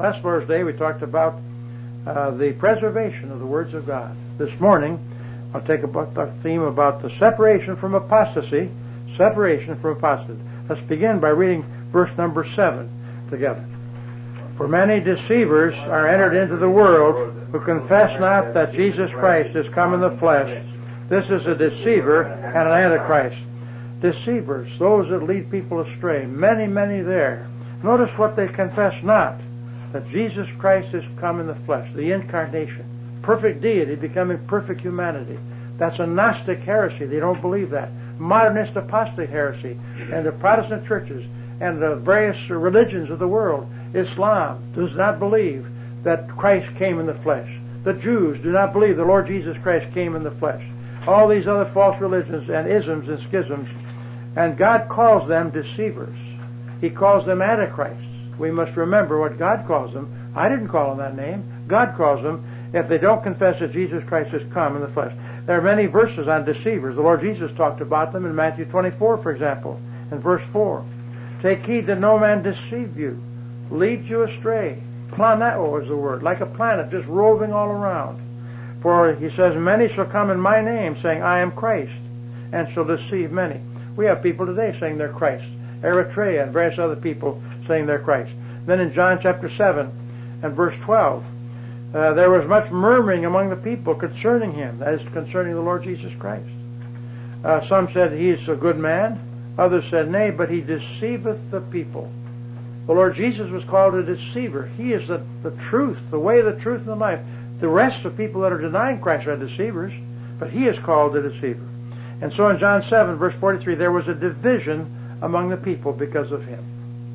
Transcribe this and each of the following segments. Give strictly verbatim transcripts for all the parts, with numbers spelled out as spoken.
Last Lord's Day we talked about uh, the preservation of the words of God. This morning I'll take about the theme about the separation from apostasy. Separation from apostasy. Let's begin by reading verse number seven together. For many deceivers are entered into the world, who confess not that Jesus Christ is come in the flesh. This is a deceiver and an antichrist. Deceivers, those that lead people astray. Many, many there. Notice what they confess not. That Jesus Christ is come in the flesh. The incarnation. Perfect deity becoming perfect humanity. That's a Gnostic heresy. They don't believe that. Modernist apostate heresy. And the Protestant churches and the various religions of the world. Islam does not believe that Christ came in the flesh. The Jews do not believe the Lord Jesus Christ came in the flesh. All these other false religions and isms and schisms. And God calls them deceivers. He calls them antichrists. We must remember what God calls them. I didn't call them that name. God calls them if they don't confess that Jesus Christ has come in the flesh. There are many verses on deceivers. The Lord Jesus talked about them in Matthew twenty-four, for example, in verse four. Take heed that no man deceive you, lead you astray. Planeo is the word, like a planet just roving all around. For he says, many shall come in my name, saying, I am Christ, and shall deceive many. We have people today saying they're Christ. Eritrea and various other people saying they're Christ. Then in John chapter seven and verse twelve, uh, there was much murmuring among the people concerning him, that is, concerning the Lord Jesus Christ. Uh, some said, he is a good man. Others said, nay, but he deceiveth the people. The Lord Jesus was called a deceiver. He is the, the truth, the way, the truth, and the life. The rest of people that are denying Christ are deceivers, but he is called a deceiver. And so in John seven, verse forty-three, there was a division among the people because of him.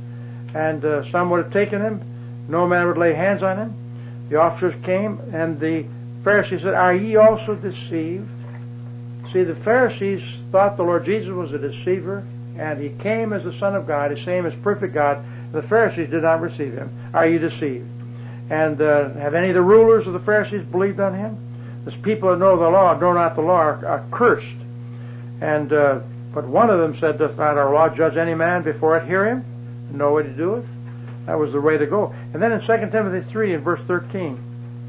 And uh, some would have taken him. No man would lay hands on him. The officers came, and the Pharisees said, are ye also deceived? See, the Pharisees thought the Lord Jesus was a deceiver, and he came as the Son of God, the same as perfect God. The Pharisees did not receive him. Are you deceived? And uh, have any of the rulers of the Pharisees believed on him? This people that know the law, know not the law, are, are cursed. And uh, but one of them said, doth not our law judge any man before it hear him? Know what he doeth? That was the way to go. And then in Second Timothy three, in verse thirteen,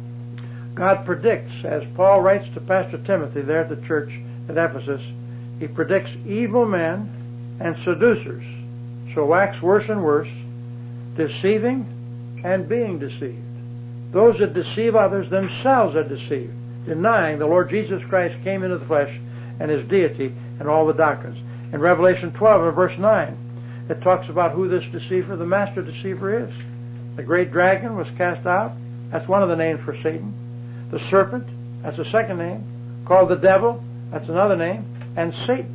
God predicts, as Paul writes to Pastor Timothy there at the church at Ephesus, he predicts evil men and seducers shall wax worse and worse, deceiving and being deceived. Those that deceive others themselves are deceived, denying the Lord Jesus Christ came into the flesh and his deity and all the doctrines. In Revelation twelve and verse nine, it talks about who this deceiver, the master deceiver, is. The great dragon was cast out. That's one of the names for Satan. The serpent, that's the second name. Called the devil, that's another name. And Satan.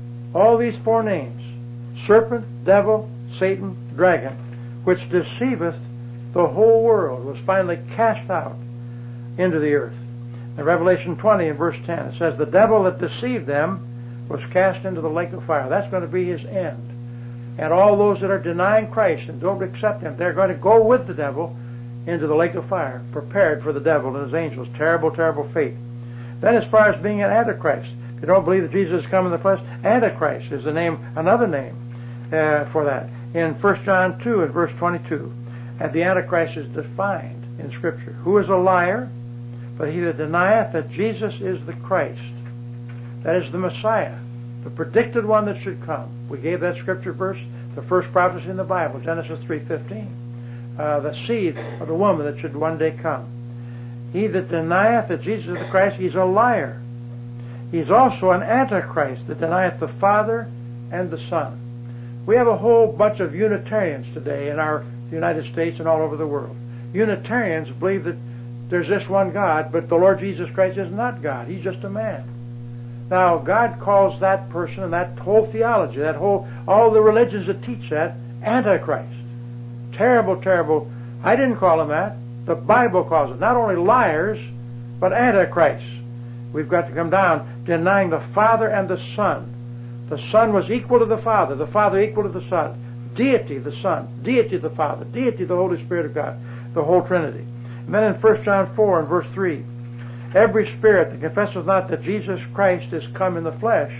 All these four names, serpent, devil, Satan, dragon, which deceiveth the whole world, was finally cast out into the earth. In Revelation twenty and verse ten, it says, the devil that deceived them was cast into the lake of fire. That's going to be his end. And all those that are denying Christ and don't accept him, they're going to go with the devil into the lake of fire, prepared for the devil and his angels. Terrible, terrible fate. Then as far as being an antichrist, if you don't believe that Jesus has come in the flesh, antichrist is the name, another name uh, for that. In First John two and verse twenty-two, and the antichrist is defined in Scripture. Who is a liar? But he that denieth that Jesus is the Christ, that is the Messiah, the predicted one that should come. We gave that scripture verse, the first prophecy in the Bible, Genesis three fifteen. Uh, the seed of the woman that should one day come. He that denieth that Jesus is the Christ, he's a liar. He's also an antichrist that denieth the Father and the Son. We have a whole bunch of Unitarians today in our United States and all over the world. Unitarians believe that there's this one God, but the Lord Jesus Christ is not God. He's just a man. Now, God calls that person and that whole theology, that whole, all the religions that teach that, Antichrist. Terrible, terrible. I didn't call him that. The Bible calls it. Not only liars, but Antichrist. We've got to come down denying the Father and the Son. The Son was equal to the Father. The Father equal to the Son. Deity, the Son. Deity, the Father. Deity, the Holy Spirit of God. The whole Trinity. And then in First John four and verse three, every spirit that confesses not that Jesus Christ is come in the flesh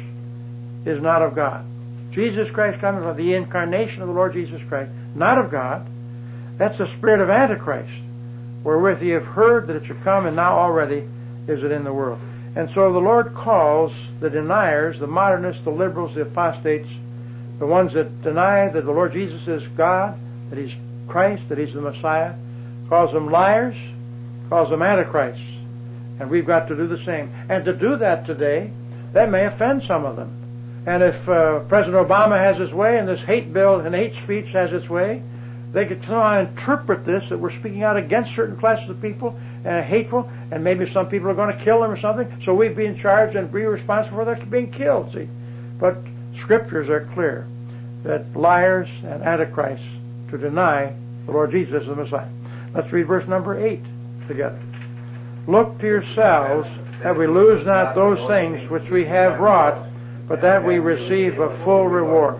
is not of God. Jesus Christ coming from the incarnation of the Lord Jesus Christ, not of God. That's the spirit of Antichrist, wherewith ye have heard that it should come, and now already is it in the world. And so the Lord calls the deniers, the modernists, the liberals, the apostates, the ones that deny that the Lord Jesus is God, that He's Christ, that He's the Messiah, calls them liars, calls them antichrists. And we've got to do the same. And to do that today, that may offend some of them. And if uh, President Obama has his way, and this hate bill and hate speech has its way, they could somehow interpret this, that we're speaking out against certain classes of people, uh, hateful, and maybe some people are going to kill them or something, so we'd be in charge and be responsible for their being killed, see. But Scriptures are clear that liars and antichrists to deny the Lord Jesus is the Messiah. Let's read verse number eight together. Look to yourselves that we lose not those things which we have wrought, but that we receive a full reward.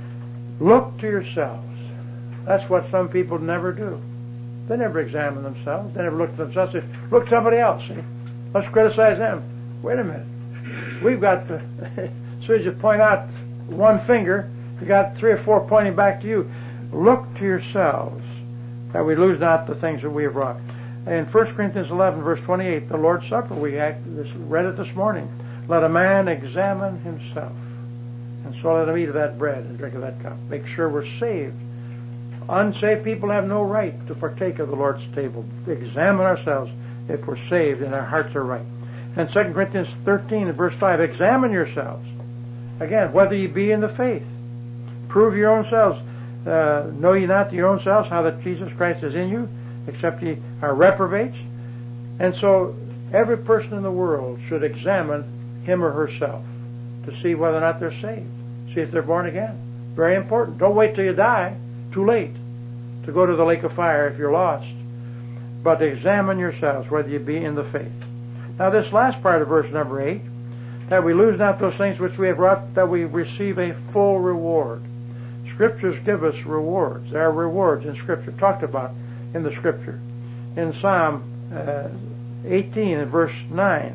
Look to yourselves. That's what some people never do. They never examine themselves. They never look at themselves. They look at somebody else. See? Let's criticize them. Wait a minute. We've got the, as soon as you point out one finger, you got three or four pointing back to you. Look to yourselves that we lose not the things that we have wrought. In First Corinthians eleven, verse twenty-eight, the Lord's Supper, we read it this morning. Let a man examine himself, and so let him eat of that bread and drink of that cup. Make sure we're saved. Unsaved people have no right to partake of the Lord's table. Examine ourselves if we're saved and our hearts are right. And Second Corinthians thirteen and verse five, examine yourselves. Again, whether ye be in the faith. Prove your own selves. Uh, know ye not your own selves how that Jesus Christ is in you, except ye are reprobates? And so every person in the world should examine him or herself to see whether or not they're saved. See if they're born again. Very important. Don't wait till you die. Too late to go to the lake of fire if you're lost. But examine yourselves whether you be in the faith. Now this last part of verse number eight, that we lose not those things which we have wrought, that we receive a full reward. Scriptures give us rewards. There are rewards in Scripture, talked about in the Scripture. In Psalm uh, eighteen and verse nine,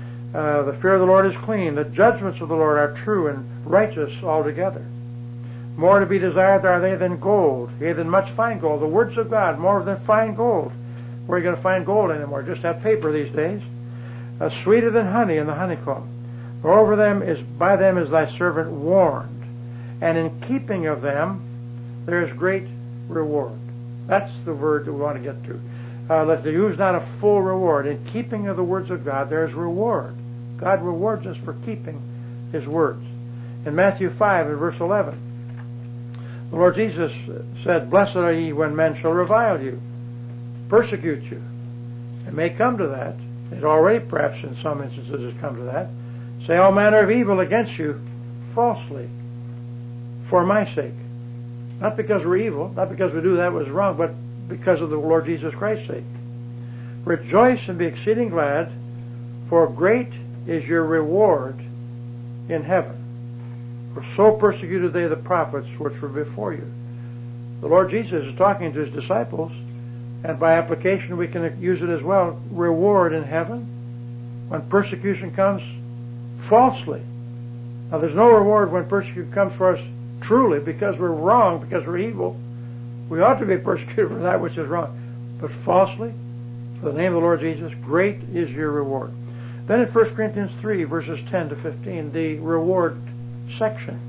uh, the fear of the Lord is clean. The judgments of the Lord are true and righteous altogether. More to be desired are they than gold, yea, than much fine gold. The words of God, more than fine gold. Where are you going to find gold anymore? Just have paper these days. Uh, sweeter than honey in the honeycomb. Moreover, them is by them is thy servant warned, and in keeping of them there is great reward. That's the word that we want to get to. Uh, let the use not a full reward. In keeping of the words of God, there is reward. God rewards us for keeping His words. In Matthew five and verse eleven, the Lord Jesus said, blessed are ye when men shall revile you, persecute you. It may come to that. It already, perhaps in some instances, has come to that. Say all manner of evil against you falsely for my sake. Not because we're evil, not because we do that was wrong, but because of the Lord Jesus Christ's sake. Rejoice and be exceeding glad, for great is your reward in heaven. For so persecuted they the prophets which were before you. The Lord Jesus is talking to His disciples, and by application we can use it as well. Reward in heaven when persecution comes falsely. Now there's no reward when persecution comes for us truly because we're wrong, because we're evil. We ought to be persecuted for that which is wrong. But falsely, for the name of the Lord Jesus, great is your reward. Then in First Corinthians three, verses ten to fifteen, the reward section.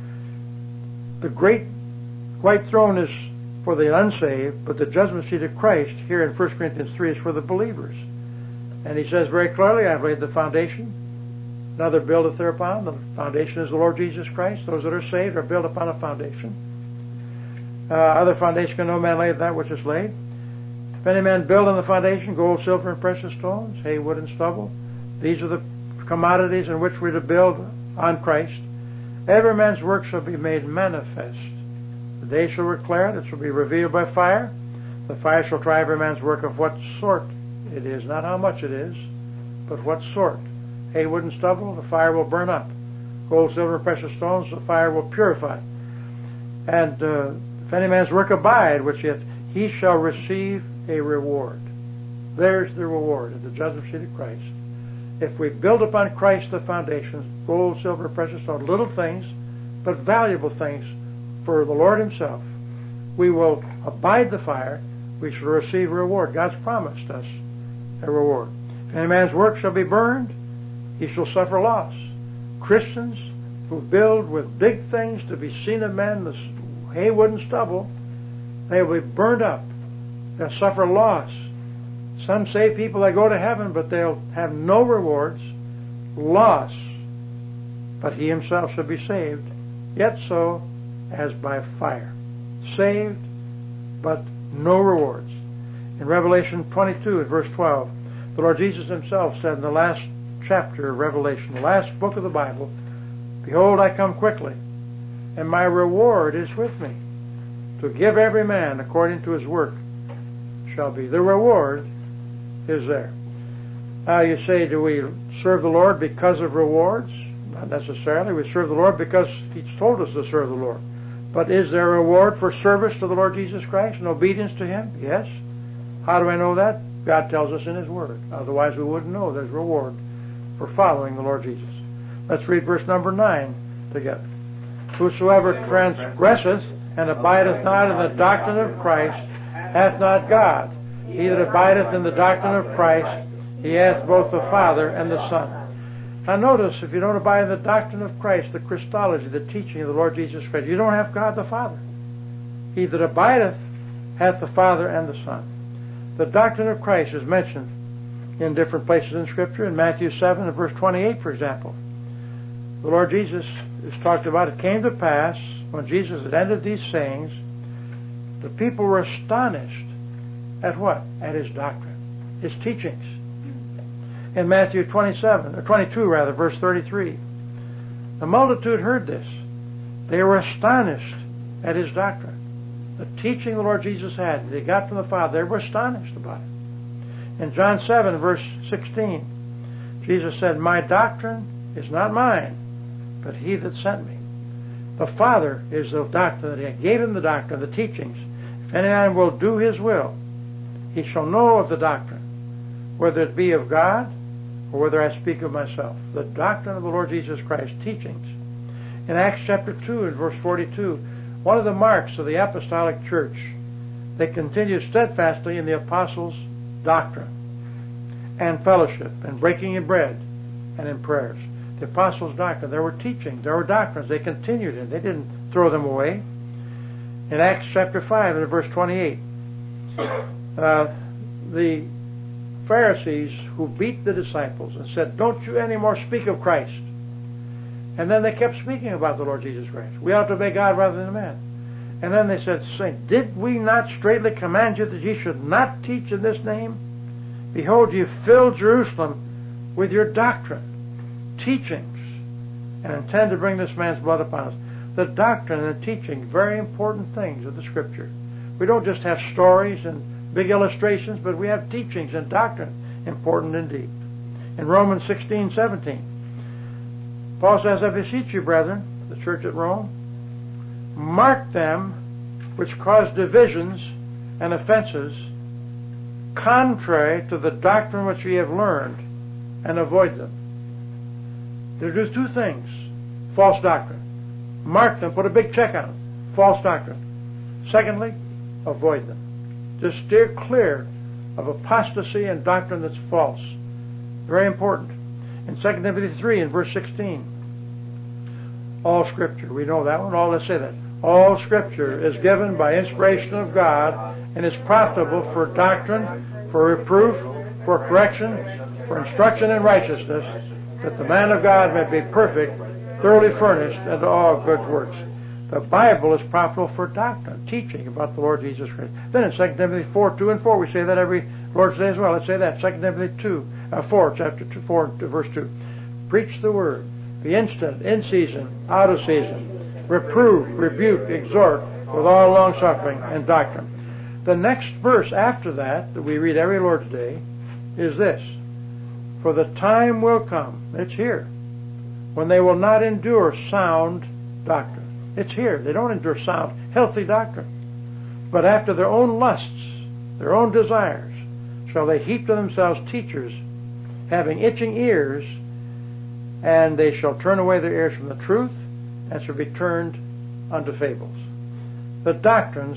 The great white throne is for the unsaved, but the judgment seat of Christ here in First Corinthians three is for the believers. And he says very clearly, I have laid the foundation, another buildeth thereupon. The foundation is the Lord Jesus Christ. Those that are saved are built upon a foundation. Uh, other foundation can no man lay that which is laid. If any man build on the foundation, gold, silver, and precious stones, hay, wood, and stubble, these are the commodities in which we're to build on Christ. Every man's work shall be made manifest. The day shall declare it, it shall be revealed by fire. The fire shall try every man's work of what sort it is, not how much it is, but what sort. Hay, wood, and stubble, the fire will burn up. Gold, silver, and precious stones, the fire will purify. And uh, if any man's work abide, which he hath, he shall receive a reward. There's the reward at the judgment seat of Christ. If we build upon Christ the foundations, gold, silver, precious stones, little things, but valuable things for the Lord Himself, we will abide the fire, we shall receive a reward. God's promised us a reward. If any man's work shall be burned, he shall suffer loss. Christians who build with big things to be seen of men, the hay, wood, and stubble, they will be burned up. They'll suffer loss. Some say people that go to heaven, but they'll have no rewards, loss. But he himself shall be saved, yet so as by fire. Saved, but no rewards. In Revelation twenty-two, verse twelve, the Lord Jesus himself said in the last chapter of Revelation, the last book of the Bible, "Behold, I come quickly, and my reward is with me, to give every man according to his work shall be." The reward is there. Now you say, do we serve the Lord because of rewards? Not necessarily. We serve the Lord because He's told us to serve the Lord. But is there a reward for service to the Lord Jesus Christ and obedience to Him? Yes. How do I know that? God tells us in His Word. Otherwise we wouldn't know there's reward for following the Lord Jesus. Let's read verse number nine together. "Whosoever transgresseth and abideth not in the doctrine of Christ hath not God. He that abideth in the doctrine of Christ, he hath both the Father and the Son." Now notice, if you don't abide in the doctrine of Christ, the Christology, the teaching of the Lord Jesus Christ, you don't have God the Father. "He that abideth hath the Father and the Son." The doctrine of Christ is mentioned in different places in Scripture. In Matthew seven and verse twenty-eight, for example, the Lord Jesus is talked about. "It came to pass, when Jesus had ended these sayings, the people were astonished at what? At His doctrine, His teachings." In Matthew twenty-seven, or twenty-two rather, verse thirty-three, "The multitude heard this. They were astonished at His doctrine." The teaching the Lord Jesus had, that He got from the Father, they were astonished about it. In John seven, verse sixteen, Jesus said, "My doctrine is not mine, but He that sent me." The Father is the doctrine that He gave Him, the doctrine, the teachings. "If any man will do His will, he shall know of the doctrine, whether it be of God or whether I speak of myself." The doctrine of the Lord Jesus Christ, teachings. In Acts chapter two and verse forty-two, one of the marks of the apostolic church, they continued steadfastly in the apostles' doctrine and fellowship and breaking of bread and in prayers. The apostles' doctrine, there were teachings, there were doctrines, they continued in. They didn't throw them away. In Acts chapter five and verse twenty-eight, uh, the Pharisees who beat the disciples and said, "Don't you anymore speak of Christ." And then they kept speaking about the Lord Jesus Christ. We ought to obey God rather than man. And then they said, "Saint, did we not straitly command you that ye should not teach in this name? Behold, ye fill Jerusalem with your doctrine, teachings, and intend to bring this man's blood upon us." The doctrine and the teaching, very important things of the Scripture. We don't just have stories and big illustrations, but we have teachings and doctrine, important indeed. In Romans sixteen, seventeen, Paul says, "I beseech you, brethren," the church at Rome, "mark them which cause divisions and offenses, contrary to the doctrine which ye have learned, and avoid them." There are two things. False doctrine. Mark them, put a big check on them. False doctrine. Secondly, avoid them. Just steer clear of apostasy and doctrine that's false. Very important. In Second Timothy three and verse sixteen, all Scripture, we know that one, all let's say that. All Scripture is given by inspiration of God and is profitable for doctrine, for reproof, for correction, for instruction in righteousness, that the man of God may be perfect, thoroughly furnished unto all good works. The Bible is profitable for doctrine, teaching about the Lord Jesus Christ. Then in Second Timothy four, two and four, we say that every Lord's Day as well. Let's say that. Second Timothy two, uh, four, chapter two, four, verse two. "Preach the word. Be instant, in season, out of season. Reprove, rebuke, exhort, with all longsuffering and doctrine." The next verse after that, that we read every Lord's Day, is this: "For the time will come," it's here, "when they will not endure sound doctrine." It's here. They don't endure sound, healthy doctrine. "But after their own lusts, their own desires, shall they heap to themselves teachers, having itching ears, and they shall turn away their ears from the truth, and shall be turned unto fables." The doctrines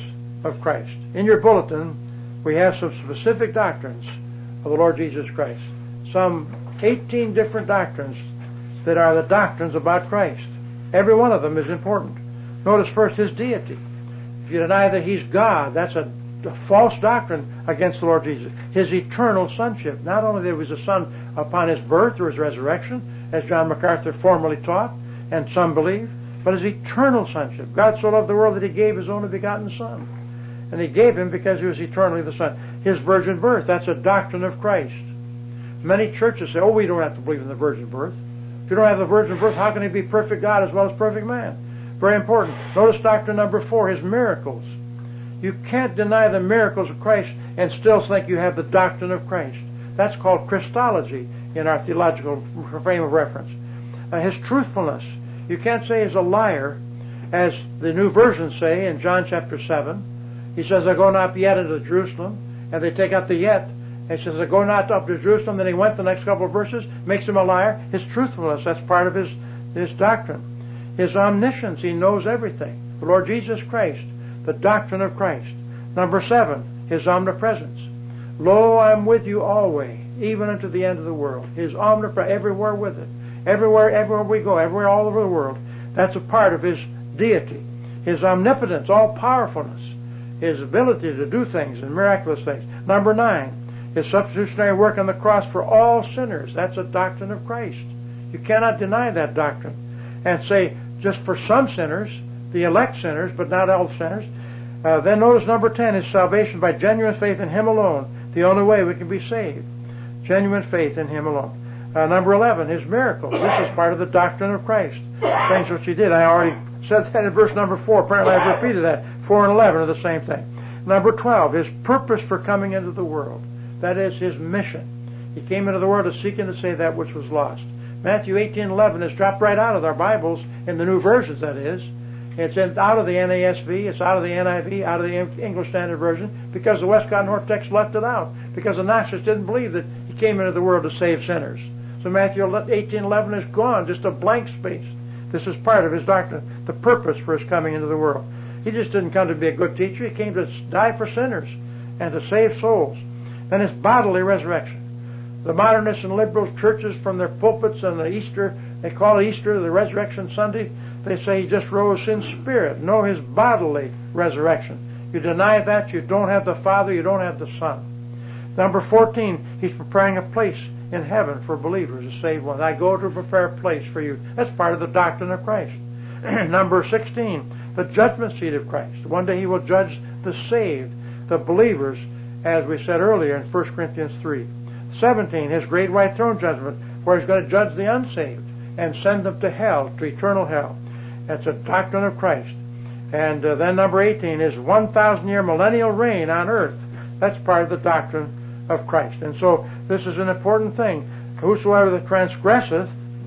of Christ. In your bulletin, we have some specific doctrines of the Lord Jesus Christ. Some eighteen different doctrines that are the doctrines about Christ. Every one of them is important. Notice first His deity. If you deny that He's God, that's a, a false doctrine against the Lord Jesus. His eternal sonship. Not only that He was a son upon His birth or His resurrection, as John MacArthur formerly taught, and some believe, but His eternal sonship. God so loved the world that He gave His only begotten Son. And He gave Him because He was eternally the Son. His virgin birth, that's a doctrine of Christ. Many churches say, oh, we don't have to believe in the virgin birth. If you don't have the virgin birth, how can He be perfect God as well as perfect man? Very important. Notice doctrine number four, His miracles. You can't deny the miracles of Christ and still think you have the doctrine of Christ. That's called Christology in our theological frame of reference. Uh, his truthfulness. You can't say He's a liar, as the New Versions say in John chapter seven. He says, I go not yet into Jerusalem, and they take out the yet. And he says, I go not up to Jerusalem. Then he went the next couple of verses, makes him a liar. His truthfulness, that's part of his, his doctrine. His omniscience, He knows everything. The Lord Jesus Christ, the doctrine of Christ. Number seven, His omnipresence. Lo, I'm with you always, even unto the end of the world. His omnipresence, everywhere with it. Everywhere, everywhere we go, everywhere all over the world. That's a part of His deity. His omnipotence, all powerfulness. His ability to do things and miraculous things. Number nine, His substitutionary work on the cross for all sinners. That's a doctrine of Christ. You cannot deny that doctrine and say just for some sinners, the elect sinners, but not all sinners. Uh, then notice number ten, His salvation by genuine faith in Him alone. The only way we can be saved. Genuine faith in Him alone. Uh, number eleven, His miracles. This is part of the doctrine of Christ. Things which He did. I already said that in verse number four. Apparently I've repeated that. Four and eleven are the same thing. Number twelve, His purpose for coming into the world. That is His mission. He came into the world to seek and to save that which was lost. Matthew eighteen eleven is dropped right out of our Bibles, in the New Versions, that is. It's in, out of the N A S V, it's out of the N I V, out of the English Standard Version, because the Westcott Hort text left it out. Because the Gnostics didn't believe that He came into the world to save sinners. So Matthew eighteen eleven is gone, just a blank space. This is part of His doctrine, the purpose for His coming into the world. He just didn't come to be a good teacher. He came to die for sinners and to save souls. Then His bodily resurrection. The modernists and liberals, churches from their pulpits and the Easter, they call it Easter, the Resurrection Sunday, they say He just rose in spirit. No, His bodily resurrection. You deny that, you don't have the Father, you don't have the Son. Number fourteen, He's preparing a place in heaven for believers, a saved ones. I go to prepare a place for you. That's part of the doctrine of Christ. Number sixteen, the judgment seat of Christ. One day He will judge the saved, the believers, as we said earlier in First Corinthians three. seventeen, His great white throne judgment, where He's going to judge the unsaved and send them to hell, to eternal hell. That's a doctrine of Christ. And uh, then number eighteen, His one thousand year millennial reign on earth. That's part of the doctrine of Christ. And so this is an important thing. Whosoever that transgresseth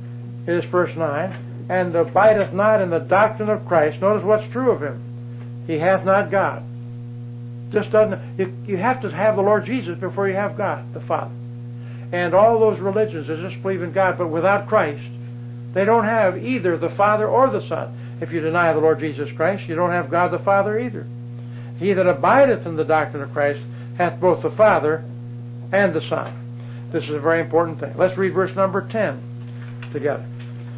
is verse nine, and abideth not in the doctrine of Christ. Notice what's true of him. He hath not God. Just doesn't. You, you have to have the Lord Jesus before you have God, the Father. And all those religions that just believe in God, but without Christ, they don't have either the Father or the Son. If you deny the Lord Jesus Christ, you don't have God the Father either. He that abideth in the doctrine of Christ hath both the Father and the Son. This is a very important thing. Let's read verse number ten together.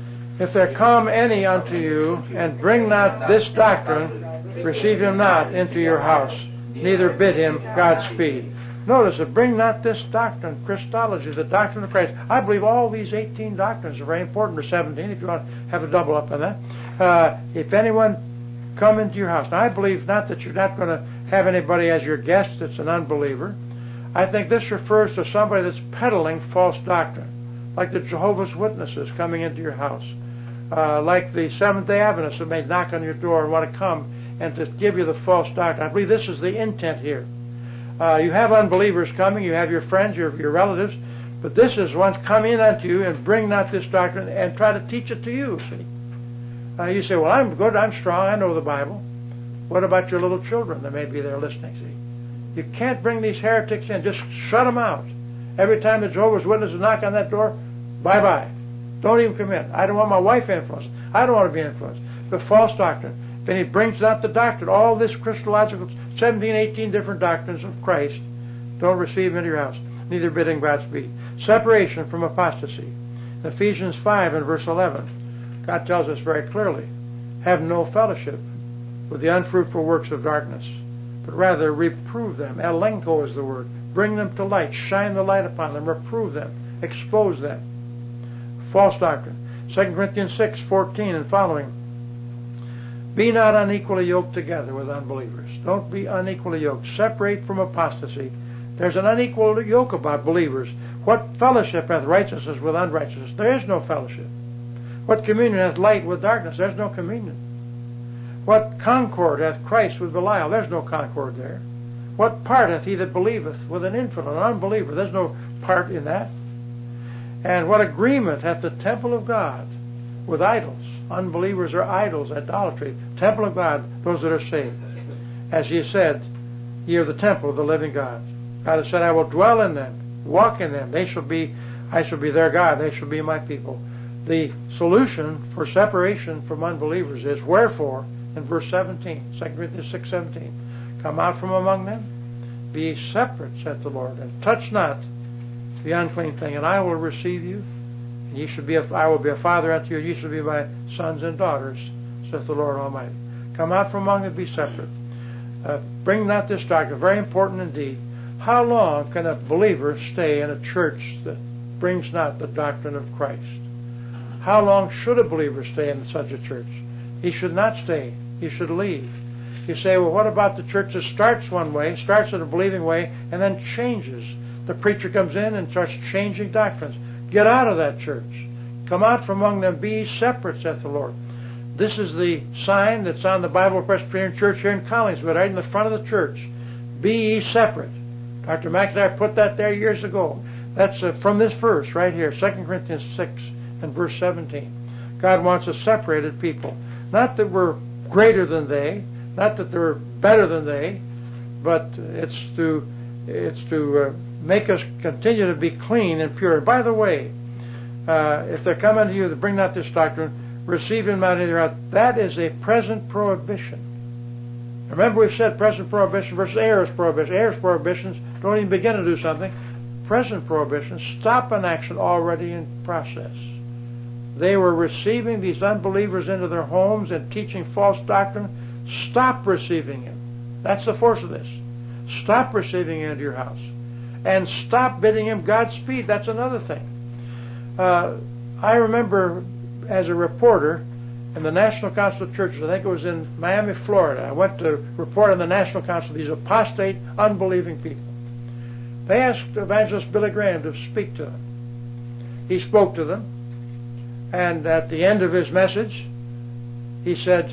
If there come any unto you, and bring not this doctrine, receive him not into your house, neither bid him Godspeed. Notice that bring not this doctrine, Christology, the doctrine of Christ. I believe all these eighteen doctrines are very important, or seventeen, if you want to have a double up on that. Uh, if anyone come into your house. Now, I believe not that you're not going to have anybody as your guest that's an unbeliever. I think this refers to somebody that's peddling false doctrine, like the Jehovah's Witnesses coming into your house, uh, like the Seventh-day Adventists that may knock on your door and want to come and to give you the false doctrine. I believe this is the intent here. Uh, you have unbelievers coming, you have your friends, your, your relatives, but this is ones come in unto you and bring not this doctrine and try to teach it to you, see. Uh, you say, well, I'm good, I'm strong, I know the Bible. What about your little children that may be there listening, see? You can't bring these heretics in, just shut them out. Every time the Jehovah's Witnesses knock on that door, bye-bye. Don't even come in. I don't want my wife influenced. I don't want to be influenced. The false doctrine. If any brings not the doctrine, all this Christological, seventeen, eighteen different doctrines of Christ, don't receive him into your house, neither bid him Godspeed. Separation from apostasy. In Ephesians five and verse eleven, God tells us very clearly, have no fellowship with the unfruitful works of darkness, but rather reprove them. Elenko is the word. Bring them to light. Shine the light upon them. Reprove them. Expose them. False doctrine. Second Corinthians six, fourteen and following. Be not unequally yoked together with unbelievers. Don't be unequally yoked. Separate from apostasy. There's an unequal yoke about believers. What fellowship hath righteousness with unrighteousness? There is no fellowship. What communion hath light with darkness? There's no communion. What concord hath Christ with Belial? There's no concord there. What part hath he that believeth with an infidel, an unbeliever? There's no part in that. And what agreement hath the temple of God with idols? Unbelievers are idols, idolatry. Temple of God, those that are saved. As he said, ye are the temple of the living God. God has said, I will dwell in them, walk in them. They shall be, I shall be their God. They shall be my people. The solution for separation from unbelievers is, wherefore, in verse seventeen, Second Corinthians six, seventeen, come out from among them, be ye separate, saith the Lord, and touch not the unclean thing, and I will receive you, and ye shall be a, I will be a father unto you, and ye shall be my sons and daughters, saith the Lord Almighty. Come out from among them, be separate. Uh, bring not this doctrine, very important indeed. How long can a believer stay in a church that brings not the doctrine of Christ? How long should a believer stay in such a church? He should not stay. He should leave. You say, well, what about the church that starts one way, starts in a believing way, and then changes? The preacher comes in and starts changing doctrines. Get out of that church. Come out from among them, be separate, saith the Lord. This is the sign that's on the Bible Presbyterian Church here in Collingswood, right in the front of the church. Be ye separate. Doctor McIntyre put that there years ago. That's uh, from this verse right here, Second Corinthians six and verse seventeen. God wants a separated people. Not that we're greater than they, not that they're better than they, but it's to it's to uh, make us continue to be clean and pure. And by the way, uh, if they come unto you that bring not this doctrine, receive him not either out. That is a present prohibition. Remember, we've said present prohibition versus aorist prohibition. Aorist prohibitions don't even begin to do something. Present prohibitions stop an action already in process. They were receiving these unbelievers into their homes and teaching false doctrine. Stop receiving him. That's the force of this. Stop receiving him into your house. And stop bidding him Godspeed. That's another thing. Uh, I remember as a reporter in the National Council of Churches, I think it was in Miami, Florida. I went to report on the National Council, these apostate, unbelieving people. They asked Evangelist Billy Graham to speak to them. He spoke to them, and at the end of his message, he said,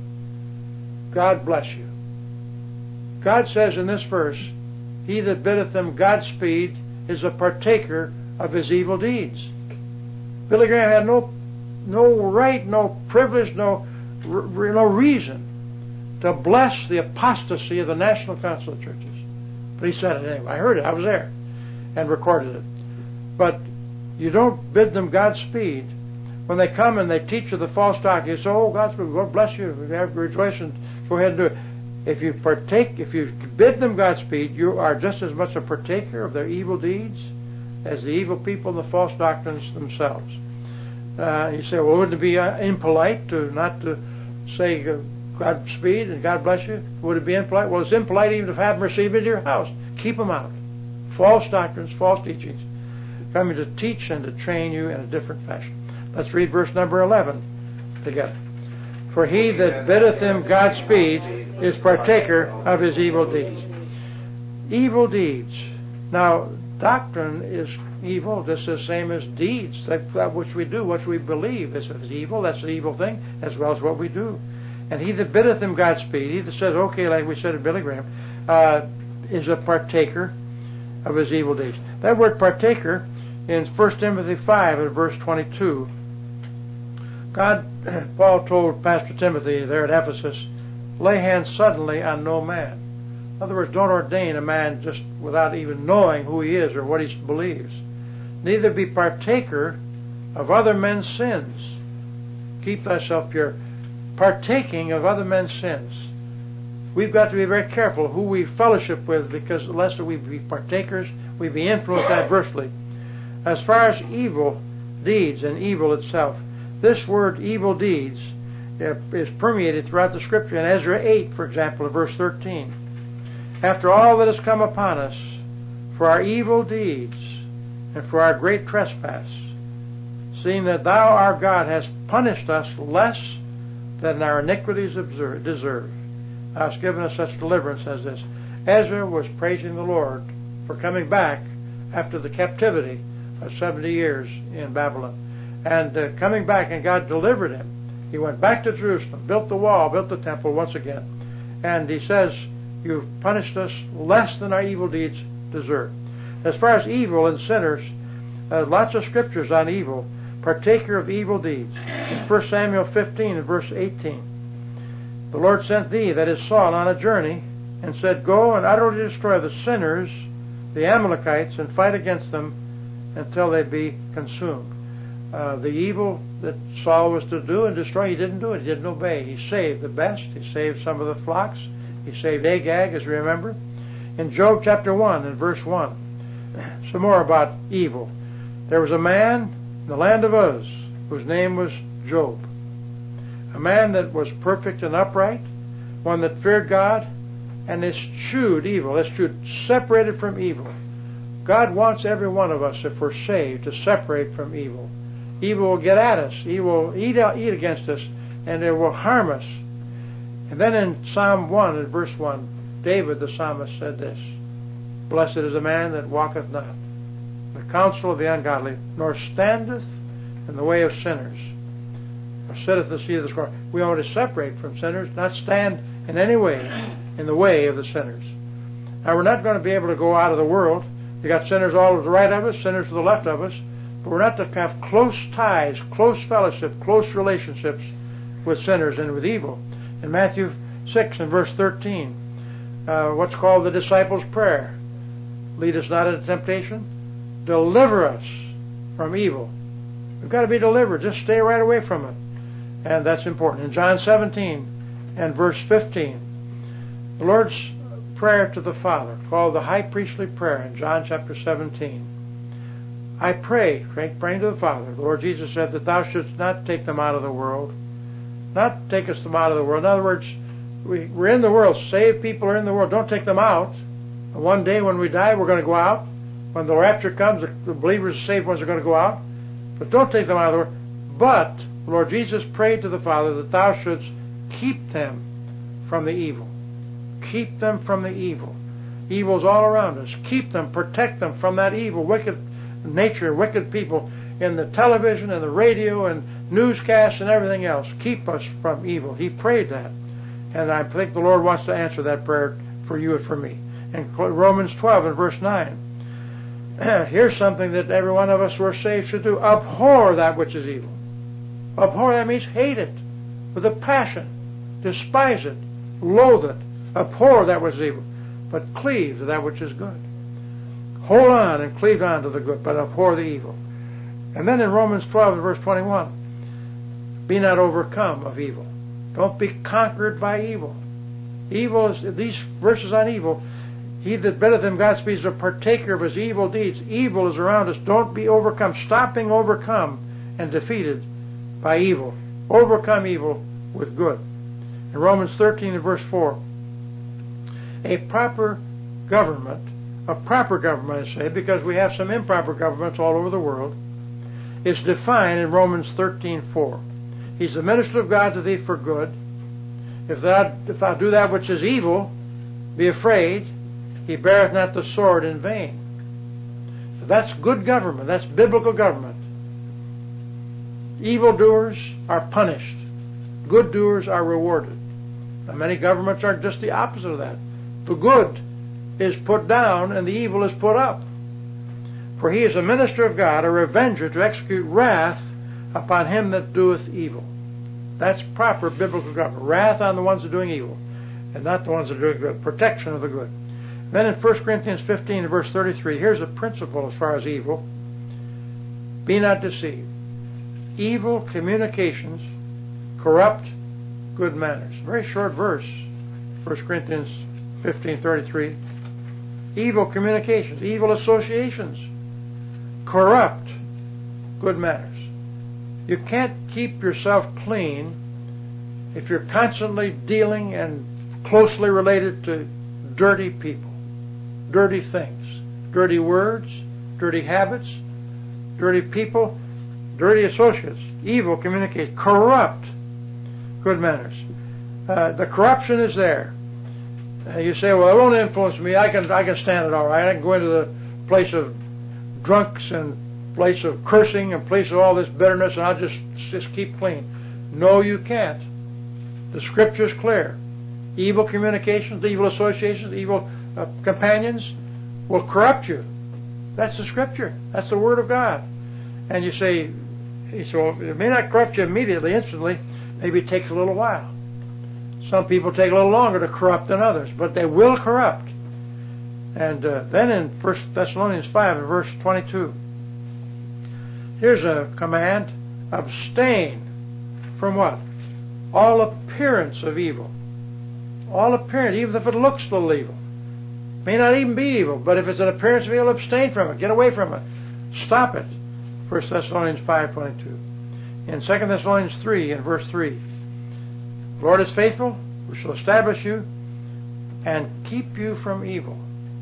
God bless you. God says in this verse, he that biddeth them Godspeed is a partaker of his evil deeds. Billy Graham had no no right, no privilege, no no reason to bless the apostasy of the National Council of Churches. But he said it anyway. I heard it. I was there and recorded it. But you don't bid them Godspeed. When they come and they teach you the false doctrine, you say, oh, Godspeed, God bless you. Rejoice and go ahead and do it. If you partake, if you bid them Godspeed, you are just as much a partaker of their evil deeds as the evil people and the false doctrines themselves. Uh, you say, well, wouldn't it be uh, impolite to not to say uh, Godspeed and God bless you? Would it be impolite? Well, it's impolite even to have them received into your house. Keep them out. False doctrines, false teachings, coming to teach and to train you in a different fashion. Let's read verse number eleven together. For he that biddeth him Godspeed is partaker of his evil deeds. Evil deeds. Now, doctrine is evil, just the same as deeds. That, that which we do, what we believe is evil. That's an evil thing, as well as what we do. And he that biddeth him Godspeed, he that says, okay, like we said at Billy Graham, uh, is a partaker of his evil deeds. That word partaker in First Timothy five and verse twenty-two, God, Paul told Pastor Timothy there at Ephesus, lay hands suddenly on no man. In other words, don't ordain a man just without even knowing who he is or what he believes. Neither be partaker of other men's sins. Keep thyself pure. partaking of other men's sins. We've got to be very careful who we fellowship with, because lest we be partakers, we be influenced adversely. As far as evil deeds and evil itself, this word evil deeds is permeated throughout the Scripture. In Ezra eight, for example, in verse thirteen, after all that has come upon us for our evil deeds and for our great trespass, seeing that thou, our God, hast punished us less than our iniquities deserve, thou hast given us such deliverance as this. Ezra was praising the Lord for coming back after the captivity of seventy years in Babylon. And uh, coming back, and God delivered him. He went back to Jerusalem, built the wall, built the temple once again. And he says, you've punished us less than our evil deeds deserve. As far as evil and sinners, uh, lots of scriptures on evil. Partaker of evil deeds. In First Samuel fifteen and verse eighteen, the Lord sent thee, that is Saul, on a journey, and said, go and utterly destroy the sinners, the Amalekites, and fight against them until they be consumed. Uh, the evil that Saul was to do and destroy, he didn't do it. He didn't obey. He saved the best. He saved some of the flocks. He saved Agag, as you remember. In Job chapter one and verse one, some more about evil. There was a man in the land of Uz whose name was Job. A man that was perfect and upright, one that feared God, and eschewed evil, eschewed, separated from evil. God wants every one of us, if we're saved, to separate from evil. Evil will get at us. Evil will eat, eat against us, and it will harm us. And then in Psalm one, in verse one, David the psalmist said this, blessed is the man that walketh not in the counsel of the ungodly, nor standeth in the way of sinners, or sitteth in the seat of the scornful. We ought to separate from sinners, not stand in any way in the way of the sinners. Now, we're not going to be able to go out of the world. You got sinners all to the right of us, sinners to the left of us, but we're not to have close ties, close fellowship, close relationships with sinners and with evil. In Matthew six and verse thirteen, uh, what's called the disciples' prayer. Lead us not into temptation. Deliver us from evil. We've got to be delivered. Just stay right away from it. And that's important. In John seventeen and verse fifteen, the Lord's prayer to the Father, called the high priestly prayer in John chapter seventeen. I pray, praying to the Father, the Lord Jesus said that thou shouldst not take them out of the world. Not take us them out of the world. In other words, we, we're in the world. Saved people are in the world. Don't take them out. And one day when we die, we're going to go out. When the rapture comes, the, the believers, the saved ones, are going to go out. But don't take them out of the world. But the Lord Jesus prayed to the Father that thou shouldst keep them from the evil. Keep them from the evil. Evil's all around us. Keep them, protect them from that evil, wicked nature, wicked people in the television and the radio and newscasts and everything else. Keep us from evil. He prayed that. And I think the Lord wants to answer that prayer for you and for me. In Romans twelve and verse nine, here's something that every one of us who are saved should do. Abhor that which is evil. Abhor, that means hate it with a passion. Despise it. Loathe it. Abhor that which is evil. But cleave to that which is good. Hold on and cleave on to the good, but abhor the evil. And then in Romans twelve and verse twenty-one, be not overcome of evil. Don't be conquered by evil. Evil is, these verses on evil, he that biddeth him Godspeed is a partaker of his evil deeds. Evil is around us. Don't be overcome. Stop being overcome and defeated by evil. Overcome evil with good. In Romans thirteen and verse four, a proper government, a proper government, I say, because we have some improper governments all over the world, is defined in Romans thirteen four. He's the minister of God to thee for good. If thou, if thou do that which is evil, be afraid. He beareth not the sword in vain. So that's good government. That's biblical government. Evildoers are punished. Good doers are rewarded. Now, many governments are just the opposite of that. The good is put down and the evil is put up. For he is a minister of God, a revenger to execute wrath upon him that doeth evil. That's proper biblical government. Wrath on the ones that are doing evil, and not the ones that are doing good. Protection of the good. Then in First Corinthians fifteen, verse thirty-three, here's a principle as far as evil. Be not deceived. Evil communications corrupt good manners. Very short verse, First Corinthians fifteen thirty-three. Evil communications, evil associations corrupt good manners. You can't keep yourself clean if you're constantly dealing and closely related to dirty people, dirty things, dirty words, dirty habits, dirty people, dirty associates. Evil communicates, corrupt good manners. Uh, the corruption is there. Uh, you say, well, it won't influence me. I can I can stand it all right. I can go into the place of drunks and place of cursing and place of all this bitterness, and I'll just just keep clean. No, you can't. The Scripture is clear. Evil communications, evil associations, evil uh, companions will corrupt you. That's the Scripture. That's the Word of God. And you say, so it may not corrupt you immediately, instantly. Maybe it takes a little while. Some people take a little longer to corrupt than others, but they will corrupt. And uh, then in First Thessalonians five, in verse twenty-two, here's a command: abstain from what? All appearance of evil. All appearance, even if it looks a little evil. May not even be evil, but if it's an appearance of evil, abstain from it. Get away from it. Stop it. First Thessalonians five twenty-two. In Second Thessalonians three, in verse three, the Lord is faithful, who shall establish you and keep you from evil.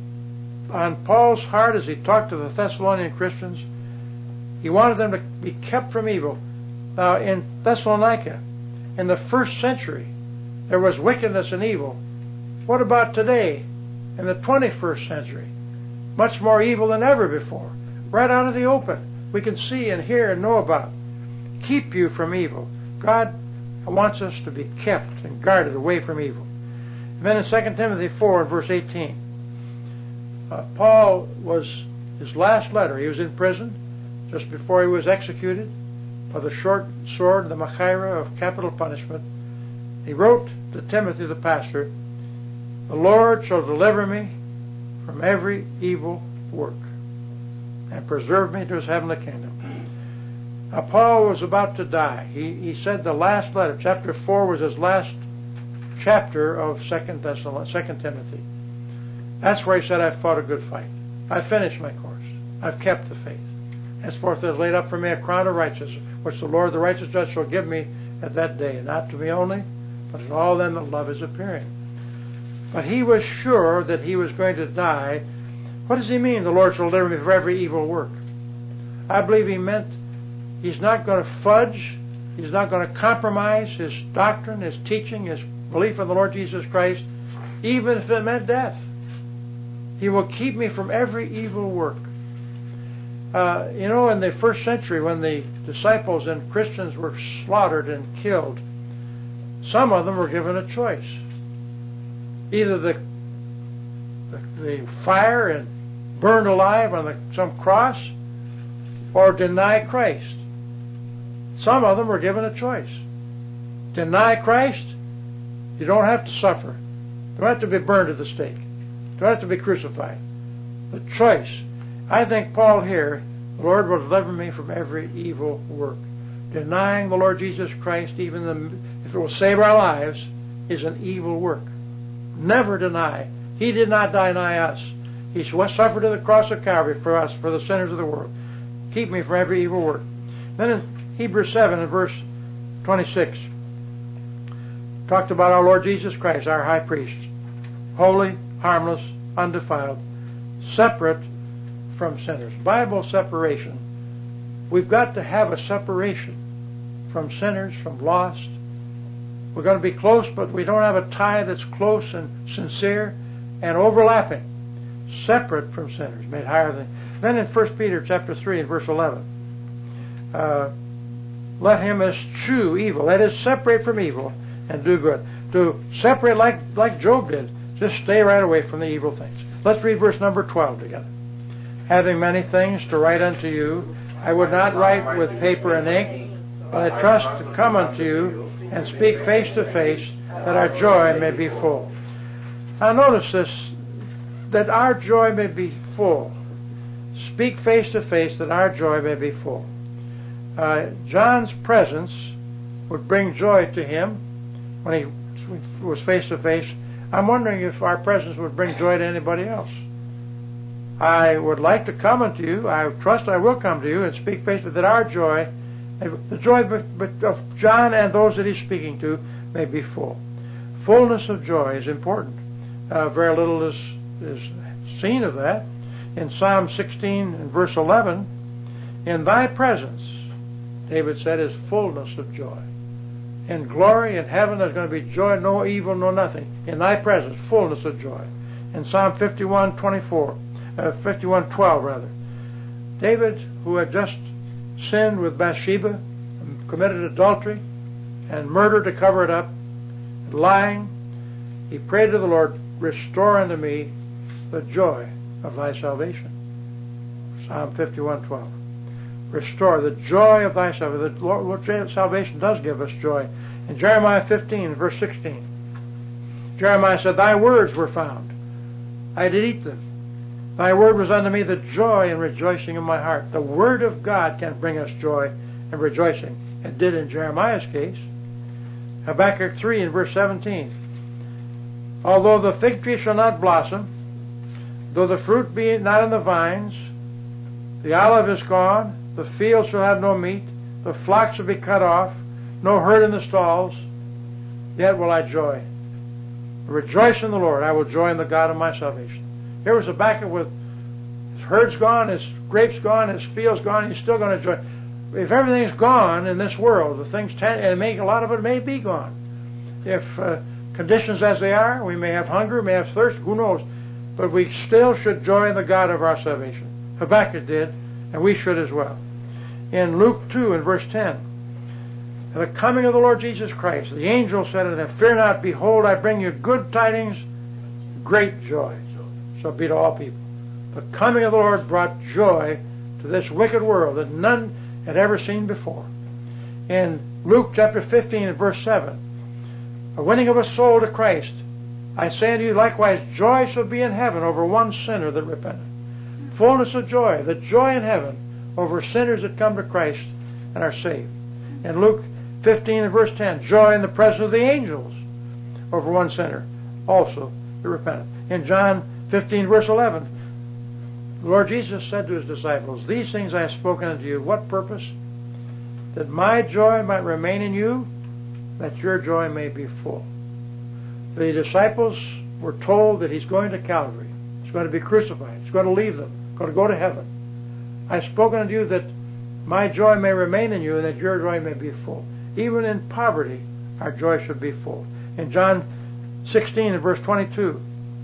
On Paul's heart, as he talked to the Thessalonian Christians, he wanted them to be kept from evil. Now, in Thessalonica, in the first century, there was wickedness and evil. What about today, in the twenty-first century? Much more evil than ever before. Right out of the open. We can see and hear and know about. Keep you from evil. God wants us to be kept and guarded away from evil. And then in Second Timothy four, in verse eighteen, uh, Paul was, his last letter, he was in prison just before he was executed by the short sword, the machaira of capital punishment. He wrote to Timothy the pastor, the Lord shall deliver me from every evil work and preserve me to his heavenly kingdom. Now, Paul was about to die. He, he said the last letter, chapter four, was his last chapter of Second Thessalonians, Second Timothy. That's where he said, I've fought a good fight. I've finished my course. I've kept the faith. Henceforth there is laid up for me a crown of righteousness, which the Lord, the righteous judge, shall give me at that day, not to me only, but to all them that love his appearing. But he was sure that he was going to die. What does he mean, the Lord shall deliver me from every evil work? I believe he meant he's not going to fudge, he's not going to compromise his doctrine, his teaching, his belief in the Lord Jesus Christ, even if it meant death. He will keep me from every evil work. Uh, you know, in the first century, when the disciples and Christians were slaughtered and killed, some of them were given a choice. Either the, the, the fire and burned alive on the, some cross, or deny Christ. Some of them were given a choice. Deny Christ, you don't have to suffer. You don't have to be burned at the stake. You don't have to be crucified. The choice. I think Paul here, the Lord will deliver me from every evil work. Denying the Lord Jesus Christ, even the, if it will save our lives, is an evil work. Never deny. He did not deny us. He suffered to the cross of Calvary for us, for the sinners of the world. Keep me from every evil work. Then in Hebrews seven, in verse twenty-six, talked about our Lord Jesus Christ, our high priest, holy, harmless, undefiled, separate from sinners. Bible separation. We've got to have a separation from sinners, from lost. We're going to be close, but we don't have a tie that's close and sincere and overlapping. Separate from sinners, made higher than. Then in First Peter chapter three and verse eleven, uh, let him eschew evil. That is, separate from evil and do good. To separate like like Job did, just stay right away from the evil things. Let's read verse number twelve together. Having many things to write unto you, I would not write with paper and ink, but I trust to come unto you and speak face to face, that our joy may be full. Now notice this, that our joy may be full. Speak face to face, that our joy may be full. Uh, John's presence would bring joy to him when he was face to face. I'm wondering if our presence would bring joy to anybody else. I would like to come unto you. I trust I will come to you and speak face to that our joy, the joy of John and those that he's speaking to, may be full. Fullness of joy is important. Uh, very little is, is seen of that. In Psalm sixteen and verse eleven, in thy presence, David said, is fullness of joy. In glory, in heaven, there's going to be joy, no evil, no nothing. In thy presence, fullness of joy. In Psalm fifty-one twenty-four, uh, fifty-one twelve rather, David, who had just sinned with Bathsheba, committed adultery, and murder to cover it up, lying, he prayed to the Lord, restore unto me the joy of thy salvation. Psalm fifty-one twelve. Restore the joy of thy salvation. The Lord, salvation does give us joy. In Jeremiah fifteen, verse sixteen, Jeremiah said, thy words were found. I did eat them. Thy word was unto me the joy and rejoicing of my heart. The word of God can bring us joy and rejoicing. It did in Jeremiah's case. Habakkuk three and verse seventeen. Although the fig tree shall not blossom, though the fruit be not in the vines, the olive is gone, the field shall have no meat, the flock shall be cut off, no herd in the stalls, yet will I joy. Rejoice in the Lord. I will joy in the God of my salvation. Here was Habakkuk with his herds gone, his grapes gone, his fields gone. He's still going to joy. If everything's gone in this world, the things tend, and make a lot of it may be gone. If uh, conditions as they are, we may have hunger, we may have thirst, who knows? But we still should joy in the God of our salvation. Habakkuk did, and we should as well. In Luke two and verse ten, the coming of the Lord Jesus Christ, the angel said unto them, fear not, behold, I bring you good tidings, great joy. So be to all people. The coming of the Lord brought joy to this wicked world that none had ever seen before. In Luke chapter fifteen and verse seven, a winning of a soul to Christ, I say unto you likewise, joy shall be in heaven over one sinner that repenteth. Fullness of joy, the joy in heaven over sinners that come to Christ and are saved. In Luke fifteen and verse ten, joy in the presence of the angels over one sinner also that repenteth. In John fifteen verse eleven, the Lord Jesus said to his disciples, these things I have spoken unto you, what purpose? That my joy might remain in you, that your joy may be full. The disciples were told that he's going to Calvary. He's going to be crucified. He's going to leave them. He's going to go to heaven. I've spoken unto you that my joy may remain in you and that your joy may be full. Even in poverty, our joy should be full. In John sixteen and verse twenty-two,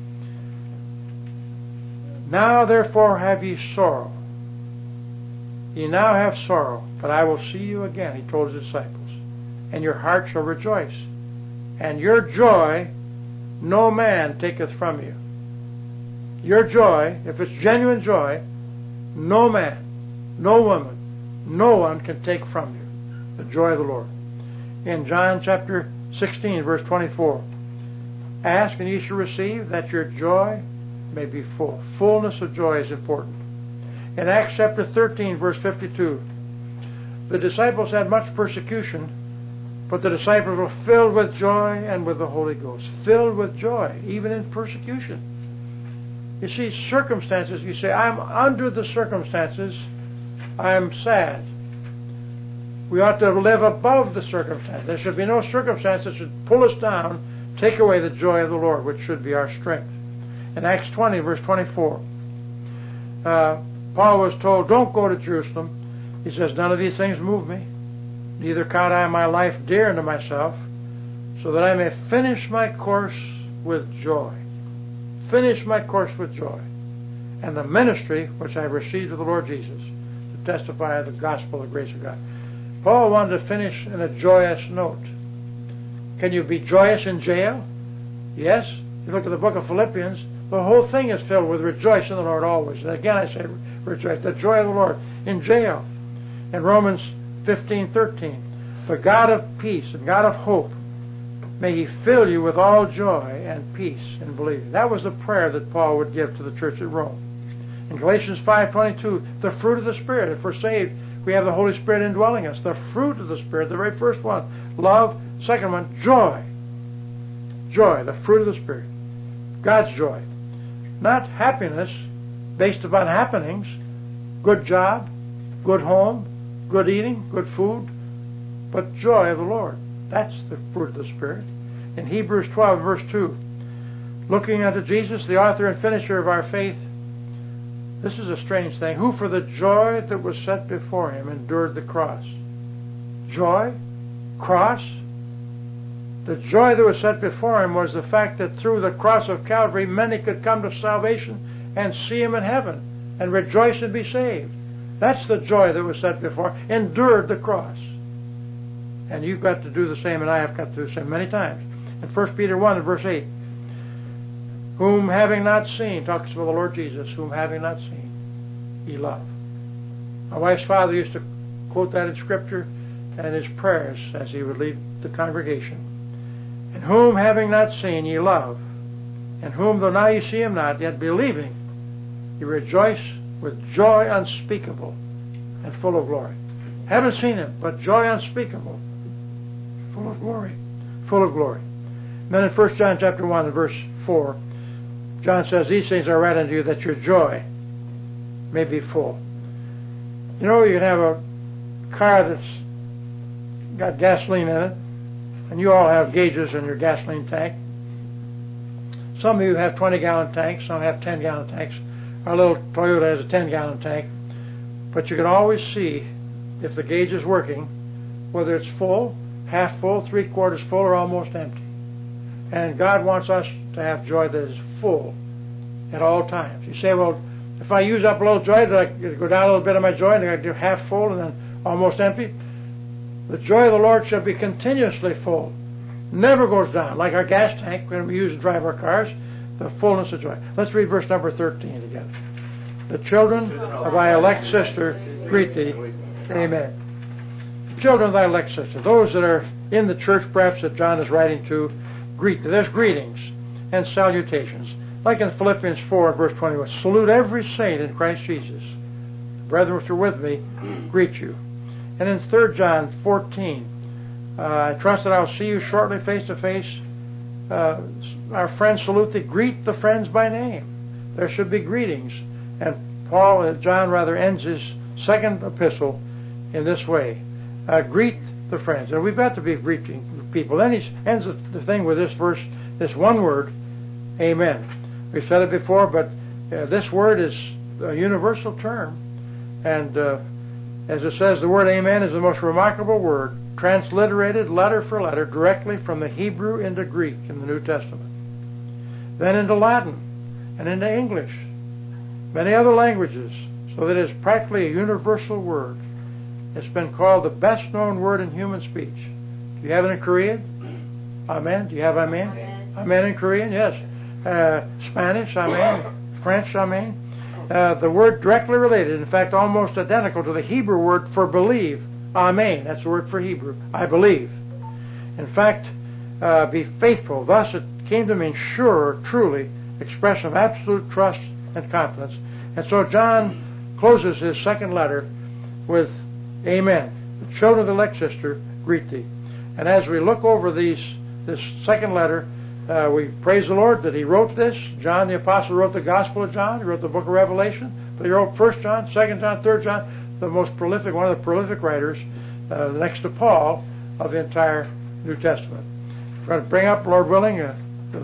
now therefore have ye sorrow. Ye now have sorrow, but I will see you again, he told his disciples, and your heart shall rejoice. And your joy no man taketh from you. Your joy, if it's genuine joy, no man, no woman, no one can take from you the joy of the Lord. In John chapter sixteen, verse twenty-four, ask and ye shall receive, that your joy may be full. Fullness of joy is important. In Acts chapter thirteen, verse fifty-two, the disciples had much persecution, but the disciples were filled with joy and with the Holy Ghost. Filled with joy, even in persecution. You see, circumstances, you say, I'm under the circumstances, I'm sad. We ought to live above the circumstance. There should be no circumstance that should pull us down, take away the joy of the Lord, which should be our strength. In Acts twenty, verse twenty-four, uh, Paul was told, don't go to Jerusalem. He says, none of these things move me. Neither count I my life dear unto myself, so that I may finish my course with joy. Finish my course with joy. And the ministry which I received of the Lord Jesus, to testify of the gospel of the grace of God. Paul wanted to finish in a joyous note. Can you be joyous in jail? Yes. You look at the book of Philippians, the whole thing is filled with rejoice in the Lord always. And again I say rejoice, the joy of the Lord in jail. In Romans fifteen thirteen, the God of peace and God of hope, may he fill you with all joy and peace in believing. That was the prayer that Paul would give to the church at Rome. In Galatians five twenty-two, the fruit of the Spirit. If we're saved, we have the Holy Spirit indwelling us. The fruit of the Spirit, the very first one, love. Second one, joy. Joy, the fruit of the Spirit. God's joy. Not happiness based upon happenings. Good job, good home, good eating, good food, but joy of the Lord. That's the fruit of the Spirit. In Hebrews twelve, verse two, looking unto Jesus, the author and finisher of our faith, this is a strange thing, who for the joy that was set before him endured the cross. Joy? Cross? The joy that was set before him was the fact that through the cross of Calvary, many could come to salvation and see him in heaven and rejoice and be saved. That's the joy that was set before him. Endured the cross. And you've got to do the same, and I have got to do the same many times. In First Peter one and verse eight, whom having not seen, talks about the Lord Jesus, whom having not seen, ye love. My wife's father used to quote that in Scripture and his prayers as he would lead the congregation. And whom having not seen ye love, and whom though now ye see him not, yet believing, ye rejoice with joy unspeakable and full of glory. Haven't seen him, but joy unspeakable, full of glory, full of glory. And then in First John chapter one and verse four, John says, these things I write unto you that your joy may be full. You know, you can have a car that's got gasoline in it, and you all have gauges in your gasoline tank. Some of you have twenty gallon tanks, some have ten gallon tanks. Our little Toyota has a ten gallon tank. But you can always see if the gauge is working, whether it's full, half full, three quarters full, or almost empty. And God wants us to have joy that is full at all times. You say, well, if I use up a little joy, do I go down a little bit of my joy and I do half full and then almost empty? The joy of the Lord shall be continuously full. Never goes down. Like our gas tank when we use to drive our cars, the fullness of joy. Let's read verse number thirteen together. The children of thy elect sister greet thee. Amen. The children of thy elect sister, those that are in the church perhaps that John is writing to, greet thee. There's greetings and salutations. Like in Philippians four and verse twenty-one, salute every saint in Christ Jesus. The brethren which are with me greet you. And in Third John fourteen, uh, I trust that I'll see you shortly face to face. Uh, our friends salute thee. Greet the friends by name. There should be greetings. And Paul, uh, John rather, ends his second epistle in this way. Uh, greet the friends. And we've got to be greeting people. Then he ends the, the thing with this verse, this one word, amen. We've said it before, but uh, this word is a universal term. And uh, as it says, the word amen is the most remarkable word, transliterated letter for letter directly from the Hebrew into Greek in the New Testament. Then into Latin and into English, many other languages, so that it is practically a universal word. It's been called the best known word in human speech. Do you have it in Korean? Amen. Do you have amen? Amen, amen in Korean? Yes. Uh, Spanish, amen. French, amen. Uh, the word directly related, in fact almost identical to the Hebrew word for believe, amen. That's the word for Hebrew. I believe. In fact, uh, be faithful. Thus it came to mean sure, truly, expression of absolute trust and confidence. And so John closes his second letter with amen. The children of the elect sister greet thee. And as we look over these, this second letter, uh, we praise the Lord that he wrote this. John the Apostle wrote the Gospel of John. He wrote the book of Revelation. But he wrote First John, Second John, Third John, the most prolific, one of the prolific writers, uh, next to Paul, of the entire New Testament. We're going to bring up, Lord willing, uh,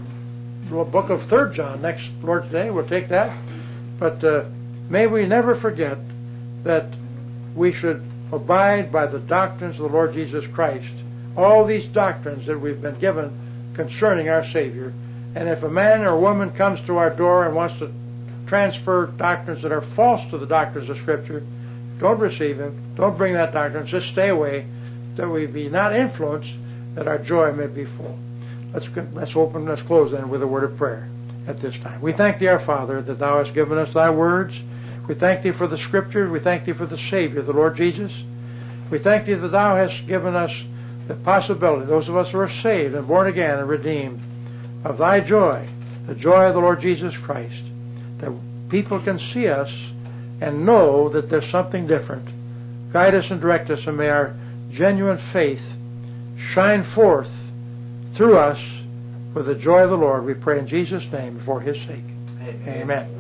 the book of Third John next Lord's Day. We'll take that. But uh, may we never forget that we should abide by the doctrines of the Lord Jesus Christ. All these doctrines that we've been given concerning our Savior. And if a man or a woman comes to our door and wants to transfer doctrines that are false to the doctrines of Scripture, don't receive him. Don't bring that doctrine. Just stay away, that we be not influenced, that our joy may be full. Let's, let's open, let's close then with a word of prayer at this time. We thank thee, our Father, that thou hast given us thy words. We thank thee for the Scripture. We thank thee for the Savior, the Lord Jesus. We thank thee that thou hast given us the possibility, those of us who are saved and born again and redeemed, of thy joy, the joy of the Lord Jesus Christ, that people can see us and know that there's something different. Guide us and direct us, and may our genuine faith shine forth through us with the joy of the Lord, we pray in Jesus' name for his sake. Amen. Amen.